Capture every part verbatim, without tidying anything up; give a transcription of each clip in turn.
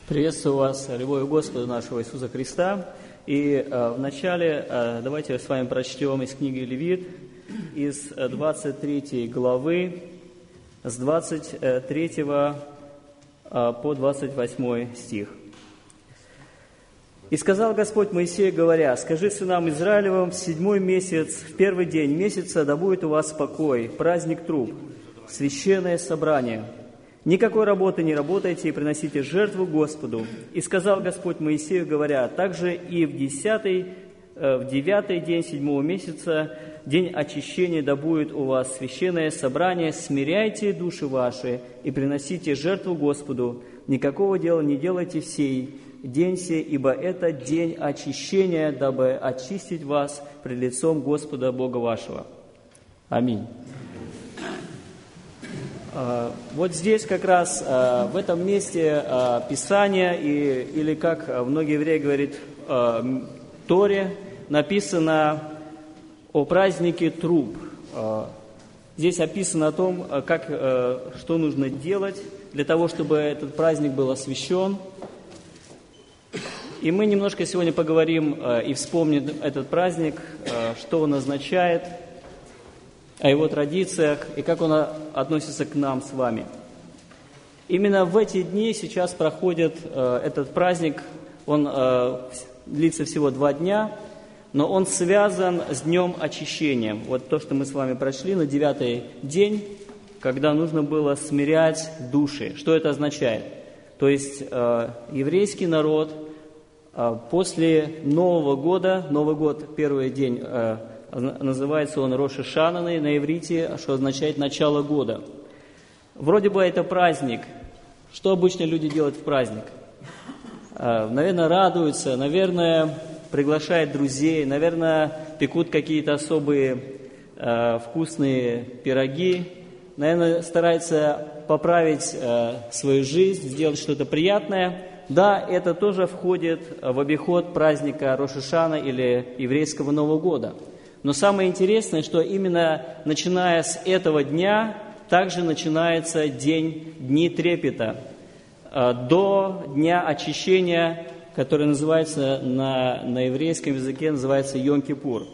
Приветствую вас любовью Господа нашего Иисуса Христа. И э, вначале э, давайте с вами прочтем из книги Левит, из двадцать третьей главы, с двадцать третьего э, по двадцать восьмой стих. «И сказал Господь Моисею, говоря: скажи сынам Израилевым, в седьмой месяц, в первый день месяца, да будет у вас покой, праздник труб, священное собрание. Никакой работы не работайте и приносите жертву Господу. И сказал Господь Моисею, говоря: также и в десятый, в девятый день седьмого месяца, день очищения, да будет у вас священное собрание, смиряйте души ваши и приносите жертву Господу. Никакого дела не делайте в сей день сей, ибо это день очищения, дабы очистить вас пред лицом Господа Бога вашего». Аминь. Вот здесь как раз, в этом месте Писания, или как многие евреи говорят, в Торе, написано о празднике труб. Здесь описано о том, как, что нужно делать для того, чтобы этот праздник был освящен. И мы немножко сегодня поговорим и вспомним этот праздник, что он означает, о его традициях и как он относится к нам с вами. Именно в эти дни сейчас проходит э, этот праздник, он э, длится всего два дня, но он связан с Днем Очищения. Вот то, что мы с вами прочли на девятый день, когда нужно было смирять души. Что это означает? То есть э, еврейский народ э, после Нового года, Новый год, первый день, э, называется он Рош ха-Шана на иврите, что означает «начало года». Вроде бы это праздник. Что обычно люди делают в праздник? Наверное, радуются, наверное, приглашают друзей, наверное, пекут какие-то особые э, вкусные пироги, наверное, стараются поправить э, свою жизнь, сделать что-то приятное. Да, это тоже входит в обиход праздника Рош ха-Шана или еврейского Нового года. Но самое интересное, что именно начиная с этого дня, также начинается день Дни Трепета, до Дня Очищения, который называется на, на еврейском языке, называется Йом-Кипур.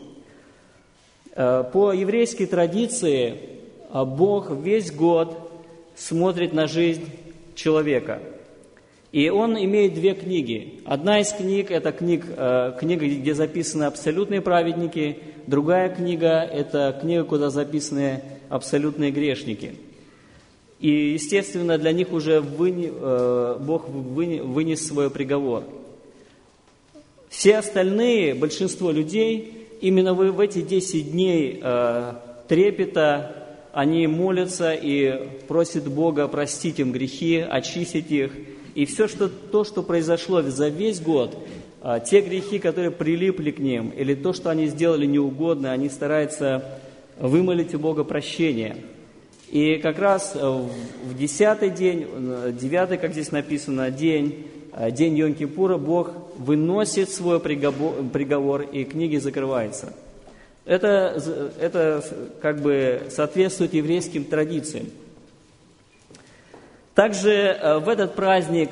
По еврейской традиции Бог весь год смотрит на жизнь человека. И он имеет две книги. Одна из книг – это книг, э, книга, где записаны абсолютные праведники. Другая книга – это книга, куда записаны абсолютные грешники. И, естественно, для них уже выне, э, Бог выне, вынес свой приговор. Все остальные, большинство людей, именно в, в эти десять дней э, трепета, они молятся и просят Бога простить им грехи, очистить их. И все что, то, что произошло за весь год, те грехи, которые прилипли к ним, или то, что они сделали неугодно, они стараются вымолить у Бога прощение. И как раз в десятый день, девятый, как здесь написано, день, день Йом-Кипура, Бог выносит свой приговор, приговор, и книги закрываются. Это, это как бы соответствует еврейским традициям. Также в этот праздник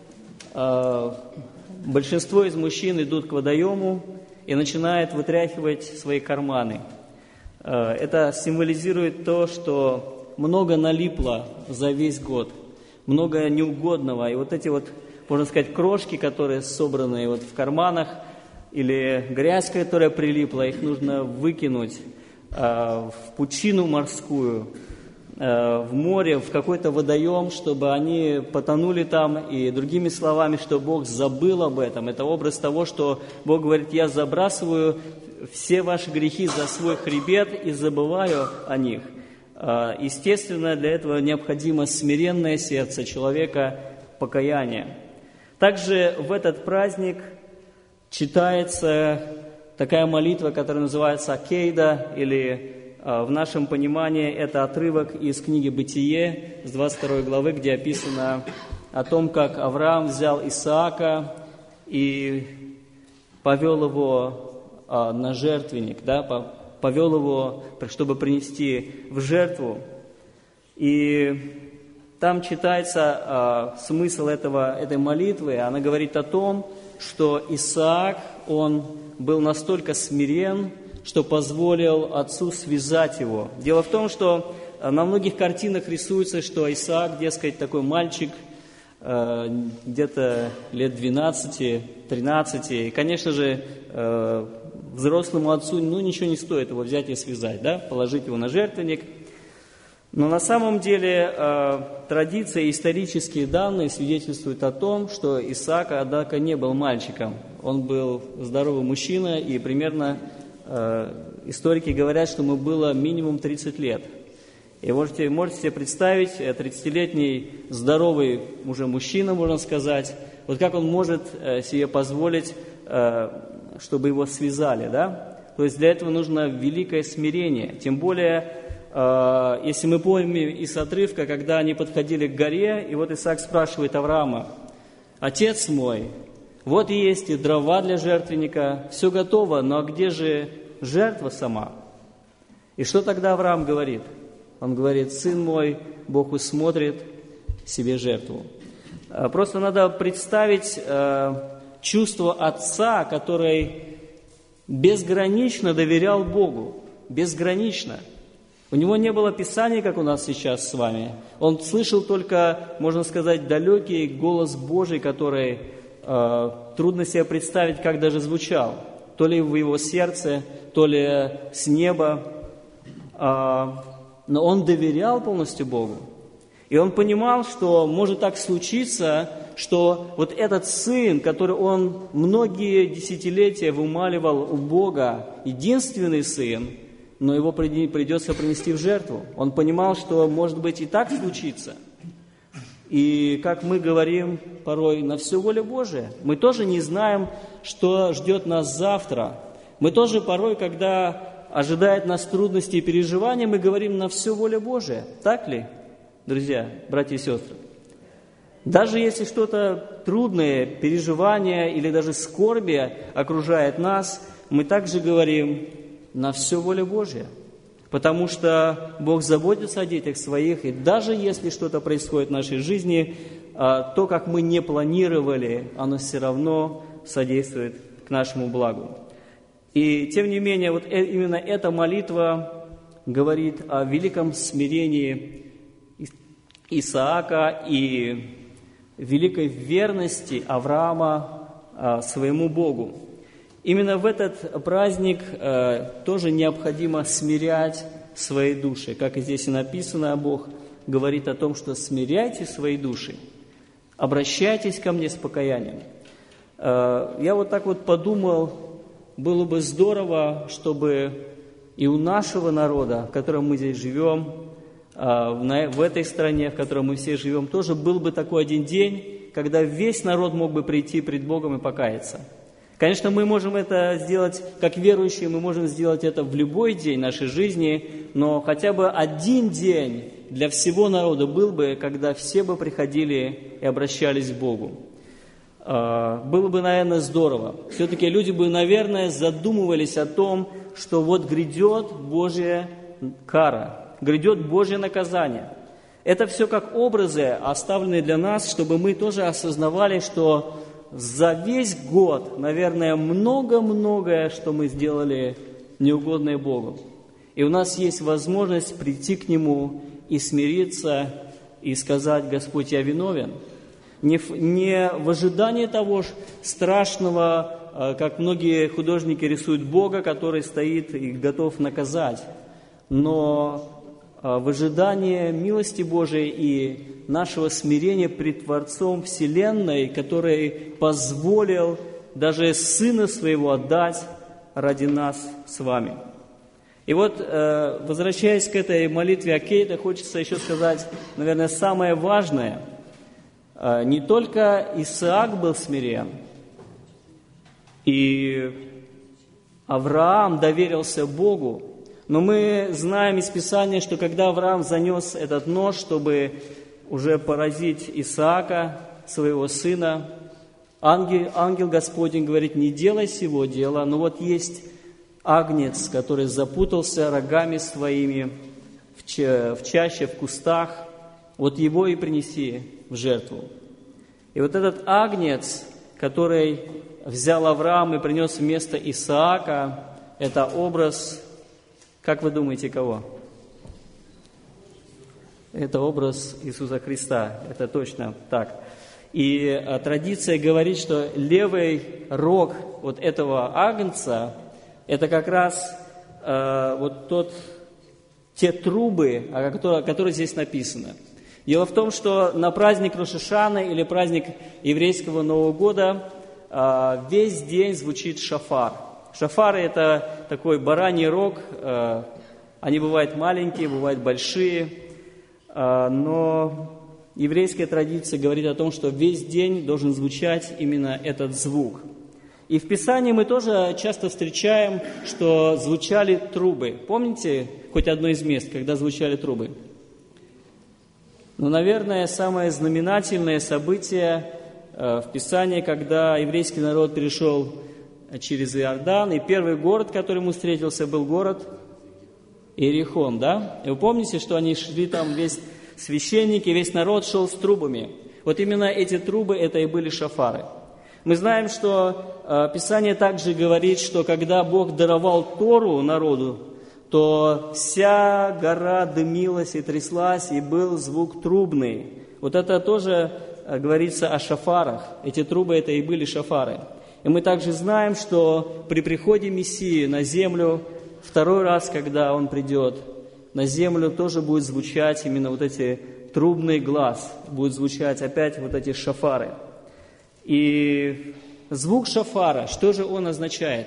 большинство из мужчин идут к водоему и начинают вытряхивать свои карманы. Это символизирует то, что много налипло за весь год, много неугодного. И вот эти вот, можно сказать, крошки, которые собраны вот в карманах, или грязь, которая прилипла, их нужно выкинуть в пучину морскую, в море, в какой-то водоем, чтобы они потонули там, и другими словами, что Бог забыл об этом. Это образ того, что Бог говорит: я забрасываю все ваши грехи за свой хребет и забываю о них. Естественно, для этого необходимо смиренное сердце человека, покаяние. Также в этот праздник читается такая молитва, которая называется Акейда, или в нашем понимании это отрывок из книги «Бытие» с двадцать второй главы, где описано о том, как Авраам взял Исаака и повел его на жертвенник, да, повел его, чтобы принести в жертву. И там читается э, смысл этого, этой молитвы. Она говорит о том, что Исаак, он был настолько смирен, что позволил отцу связать его. Дело в том, что на многих картинах рисуется, что Исаак, дескать, такой мальчик, э, где-то лет двенадцати-тринадцати. И, конечно же, э, взрослому отцу ну, ничего не стоит его взять и связать, да? Положить его на жертвенник. Но на самом деле э, традиции и исторические данные свидетельствуют о том, что Исаак, однако, не был мальчиком. Он был здоровый мужчина, и примерно э, историки говорят, что ему было минимум тридцать лет. И можете, можете себе представить, тридцатилетний здоровый уже мужчина, можно сказать, вот как он может э, себе позволить, э, чтобы его связали, да? То есть для этого нужно великое смирение, тем более... Если мы помним из отрывка, когда они подходили к горе, и вот Исаак спрашивает Авраама: «Отец мой, вот и есть и дрова для жертвенника, все готово, но где же жертва сама?» И что тогда Авраам говорит? Он говорит: «Сын мой, Бог усмотрит себе жертву». Просто надо представить чувство отца, который безгранично доверял Богу, безгранично. У него не было Писания, как у нас сейчас с вами. Он слышал только, можно сказать, далекий голос Божий, который э, трудно себе представить, как даже звучал. То ли в его сердце, то ли с неба. Э, но он доверял полностью Богу. И он понимал, что может так случиться, что вот этот сын, который он многие десятилетия вымаливал у Бога, единственный сын, но его придется принести в жертву. Он понимал, что, может быть, и так случится. И, как мы говорим порой, на все воля Божия. Мы тоже не знаем, что ждет нас завтра. Мы тоже порой, когда ожидает нас трудности и переживания, мы говорим на все воля Божия. Так ли, друзья, братья и сестры? Даже если что-то трудное, переживание или даже скорби окружает нас, мы также говорим на все воля Божья, потому что Бог заботится о детях своих, и даже если что-то происходит в нашей жизни, то, как мы не планировали, оно все равно содействует к нашему благу. И тем не менее, вот именно эта молитва говорит о великом смирении Исаака и великой верности Авраама своему Богу. Именно в этот праздник э, тоже необходимо смирять свои души. Как и здесь и написано, Бог говорит о том, что смиряйте свои души, обращайтесь ко мне с покаянием. Э, я вот так вот подумал, было бы здорово, чтобы и у нашего народа, в котором мы здесь живем, э, в, в этой стране, в которой мы все живем, тоже был бы такой один день, когда весь народ мог бы прийти пред Богом и покаяться. Конечно, мы можем это сделать, как верующие, мы можем сделать это в любой день нашей жизни, но хотя бы один день для всего народа был бы, когда все бы приходили и обращались к Богу. Было бы, наверное, здорово. Все-таки люди бы, наверное, задумывались о том, что вот грядет Божья кара, грядет Божье наказание. Это все как образы, оставленные для нас, чтобы мы тоже осознавали, что за весь год, наверное, много-многое, что мы сделали неугодное Богу. И у нас есть возможность прийти к Нему и смириться, и сказать: «Господь, я виновен». Не в, не в ожидании того страшного, как многие художники рисуют Бога, который стоит и готов наказать, но в ожидании милости Божией и нашего смирения пред Творцом Вселенной, который позволил даже Сына Своего отдать ради нас с вами. И вот, возвращаясь к этой молитве Аккейда, хочется еще сказать, наверное, самое важное. Не только Исаак был смирен, и Авраам доверился Богу, но мы знаем из Писания, что когда Авраам занес этот нож, чтобы уже поразить Исаака, своего сына, ангел, ангел Господень говорит: не делай сего дела, но вот есть агнец, который запутался рогами своими в чаще, в кустах, вот его и принеси в жертву. И вот этот агнец, который взял Авраам и принес вместо Исаака, это образ, как вы думаете, кого? Это образ Иисуса Христа, это точно так. И а, традиция говорит, что левый рог вот этого агнца, это как раз а, вот тот, те трубы, о которых, которые здесь написаны. Дело в том, что на праздник Рош ха-Шана или праздник еврейского Нового года а, весь день звучит шафар. Шафары – это такой бараний рог, а, они бывают маленькие, бывают большие, а, но еврейская традиция говорит о том, что весь день должен звучать именно этот звук. И в Писании мы тоже часто встречаем, что звучали трубы. Помните хоть одно из мест, когда звучали трубы? Ну, наверное, самое знаменательное событие э, в Писании, когда еврейский народ перешел через Иордан, и первый город, который ему встретился, был город Иерихон, да? И вы помните, что они шли там, весь священники, весь народ шел с трубами. Вот именно эти трубы, это и были шафары. Мы знаем, что э, Писание также говорит, что когда Бог даровал Тору народу, то вся гора дымилась и тряслась, и был звук трубный. Вот это тоже э, говорится о шафарах. Эти трубы, это и были шафары. И мы также знаем, что при приходе Мессии на землю, второй раз, когда Он придет, на землю тоже будет звучать именно вот эти трубный глас, будет звучать опять вот эти шафары. И звук шафара, что же он означает?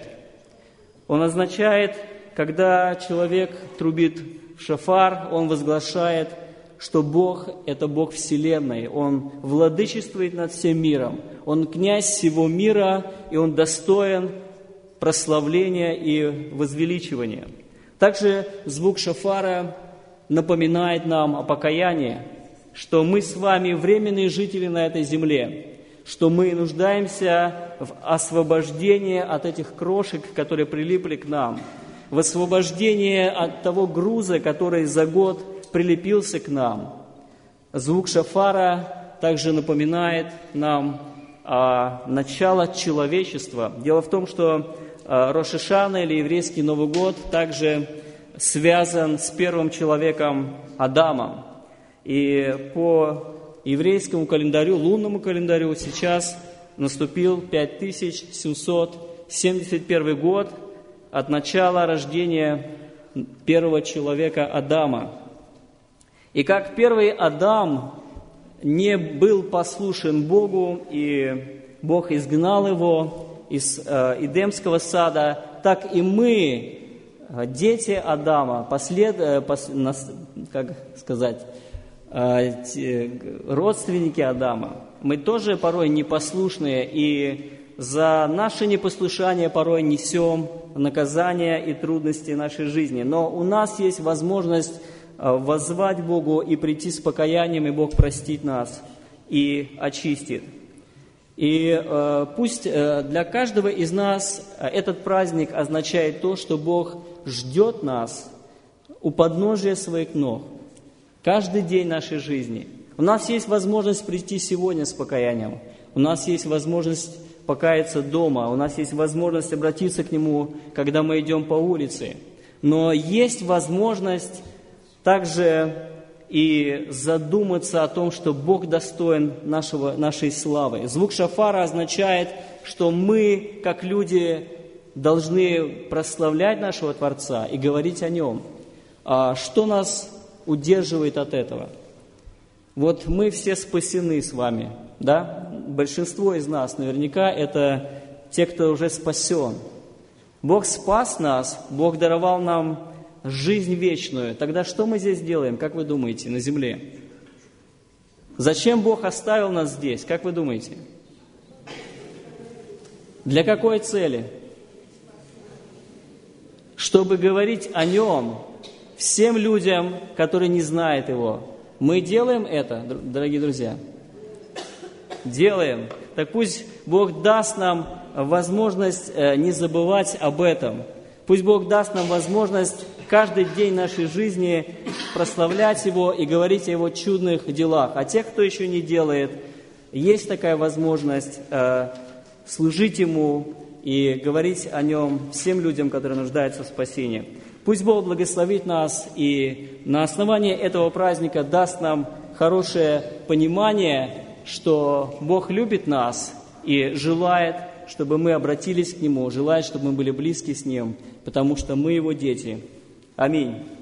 Он означает, когда человек трубит в шафар, он возглашает, что Бог – это Бог Вселенной, Он владычествует над всем миром, Он князь всего мира, и Он достоин прославления и возвеличивания. Также звук шафара напоминает нам о покаянии, что мы с вами временные жители на этой земле, что мы нуждаемся в освобождении от этих крошек, которые прилипли к нам, в освобождении от того груза, который за год прилепился к нам. Звук шафара также напоминает нам о начале человечества. Дело в том, что Рош ха-Шана или еврейский Новый год также связан с первым человеком Адамом. И по еврейскому календарю, лунному календарю, сейчас наступил пять тысяч семьсот семьдесят первый год от начала рождения первого человека Адама. И как первый Адам не был послушен Богу, и Бог изгнал его из э, Эдемского сада, так и мы, дети Адама, послед, э, пос, нас, как сказать, э, те, родственники Адама, мы тоже порой непослушные, и за наше непослушание порой несем наказание и трудности нашей жизни. Но у нас есть возможность э, воззвать Богу и прийти с покаянием, и Бог простит нас и очистит. И э, пусть э, для каждого из нас этот праздник означает то, что Бог ждет нас у подножия своих ног каждый день нашей жизни. У нас есть возможность прийти сегодня с покаянием, у нас есть возможность покаяться дома, у нас есть возможность обратиться к Нему, когда мы идем по улице. Но есть возможность также и задуматься о том, что Бог достоин нашего, нашей славы. Звук шафара означает, что мы, как люди, должны прославлять нашего Творца и говорить о Нем. А что нас удерживает от этого? Вот мы все спасены с вами, да? Большинство из нас наверняка это те, кто уже спасен. Бог спас нас, Бог даровал нам жизнь вечную. Тогда что мы здесь делаем, как вы думаете, на земле? Зачем Бог оставил нас здесь, как вы думаете? Для какой цели? Чтобы говорить о Нем всем людям, которые не знают Его. Мы делаем это, дорогие друзья? Делаем. Так пусть Бог даст нам возможность не забывать об этом. Пусть Бог даст нам возможность каждый день нашей жизни прославлять Его и говорить о Его чудных делах. А тех, кто еще не делает, есть такая возможность э, служить Ему и говорить о Нем всем людям, которые нуждаются в спасении. Пусть Бог благословит нас и на основании этого праздника даст нам хорошее понимание, что Бог любит нас и желает, чтобы мы обратились к Нему, желает, чтобы мы были близки с Ним, потому что мы Его дети. Аминь.